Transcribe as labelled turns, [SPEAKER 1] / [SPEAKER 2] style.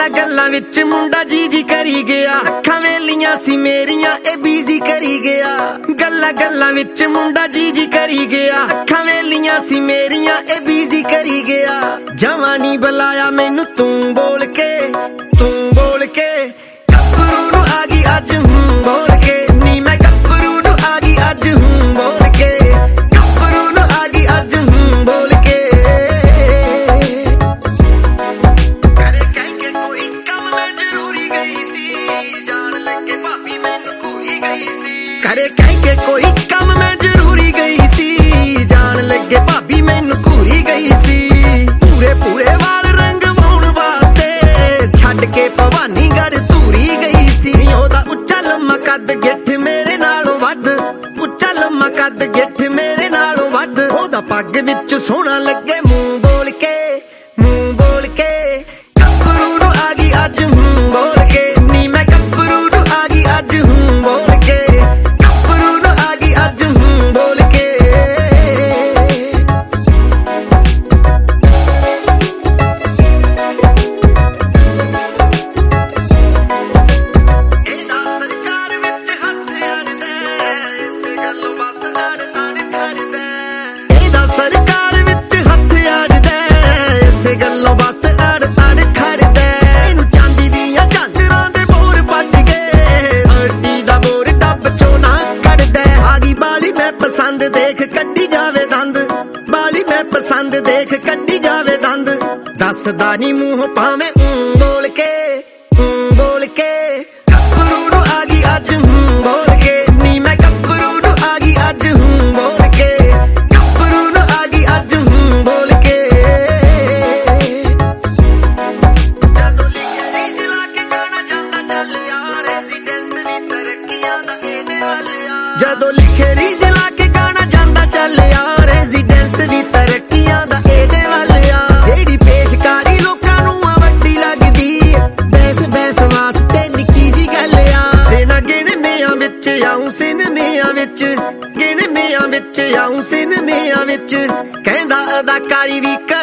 [SPEAKER 1] गल्लां गल्लां विच मुंडा जी करी गया। अखां वेलियां सी मेरियां ए बिजी करी गया। गल्लां गल्लां विच मुंडा जी करी गया। अखां वेलियां सी मेरियां ए बिजी करी गया। जवानी बुलाया मैनू तू बोल के गब्बरू नू आ गई अज बोल के। नी मैं गब्बरू नू आ गई अज बोल के। गब्बरू नू आ गई अज बोल के। करे कह के कोई कम मैं जरूरी गई सी। जान लगे भाभी मैनू घूरी गई सी। करे कह के कोई कम मैं जरूरी गई सी। जान लगे भाभी मैनू घूरी गई सी। पूरे पूरे वाल रंगवाउण वास्ते छड्ड के भवानीगढ़ धूरी गई सी। ओदा उच्चा लम्मा कद गिठ मेरे नालों वध। उच्चा लम्मा कद गिठ मेरे नालों वध। ओदा पग विच सोहना लगे मूंह बोल के गब्बरू नू आ गई अज बोल के। नी मैं गब्बरू नू आ गई अज बोल के। गब्बरू नू आ गई अज बोल के। ਇਹਦਾ ਸਰਕਾਰ ਵਿੱਚ ਹੱਥ ਅੜਦਾ ਇਸੇ ਗੱਲੋਂ ਬਸ ਅੜ ਖੜਦਾ। ਇਹਦਾ ਸਰਕਾਰ ਵਿੱਚ ਹੱਥ ਅੜਦਾ ਇਸੇ ਗੱਲੋਂ ਬਸ ਅੜ ਖੜਦਾ। ਇਹਨੂੰ ਚਾਂਦੀ ਦੀਆਂ ਝਾਂਜਰਾਂ ਦੇ ਬੋਰ ਪੱਟ ਕੇ ਹੱਡੀ ਦਾ ਬੋਰ ਡੱਬ ਚੋਂ ਨਾ ਕੱਢਦਾ। ਆ ਗਈ ਬਾਲੀ ਮੈਂ ਪਸੰਦ ਦੇਖ ਕੱਢੀ ਜਾਵੇ ਦੰਦ। ਬਾਲੀ ਮੈਂ ਪਸੰਦ ਦੇਖ ਕੱਢੀ ਜਾਵੇ ਦੰਦ। ਦੱਸਦਾ ਨੀ ਮੂੰਹ ਭਾਵੇਂ ਬੋਲ ਕੇ गब्बरू नू आ गई अज बोल के। नी मैं गब्बरू नू आ गई अज बोल के। गब्बरू नू आ गई अज बोल के। जदों लिखे रीज ला के गाना जांदा चल यार रेजिडेंस भी तरक्कियां दा एदे वल यार। जदों लिखे रीज ला के गाना जांदा चल यार रेजिडेंस भी तरक्कियां दा एदे वल यार। जेड़ी पेशकारी लोकां नू आ वड्डी लगदी बैस वास्ते निक्की जी गल आ। देना गिणमियां विच आऊं सिनमियां विच। गिणमियां विच आऊं सिनमियां विच। कहंदा अदाकारी भी कर